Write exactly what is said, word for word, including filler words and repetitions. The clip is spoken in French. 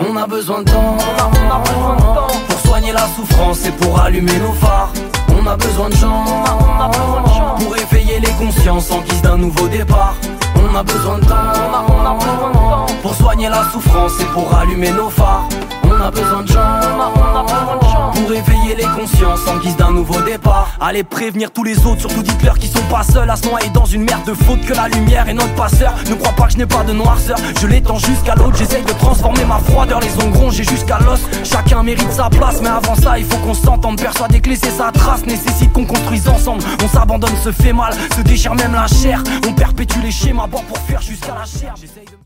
On a besoin de temps, on a besoin de temps pour soigner la souffrance et pour allumer nos phares. On a besoin de gens, on a besoin de gens pour éveiller les consciences en guise d'un nouveau départ. On a besoin de temps, on a, on a besoin de temps pour soigner la souffrance et pour allumer nos phares. On a besoin de gens, on a, on a besoin de gens pour éveiller les consciences en guise d'un nouveau départ. Allez prévenir tous les autres, surtout dites-leur qu'ils sont pas seuls à se noyer dans une merde de faute, que la lumière est notre passeur. Ne crois pas que je n'ai pas de noirceur, je l'étends jusqu'à l'autre. J'essaye de transformer ma froideur, les ongles j'ai jusqu'à l'os. Chacun mérite sa place, mais avant ça il faut qu'on s'entende. Persuadé que laisser sa trace nécessite qu'on construise ensemble. On s'abandonne, se fait mal, se déchire même la chair. On perpétue les schémas, bon pour fuir jusqu'à la chair. J'essaye de...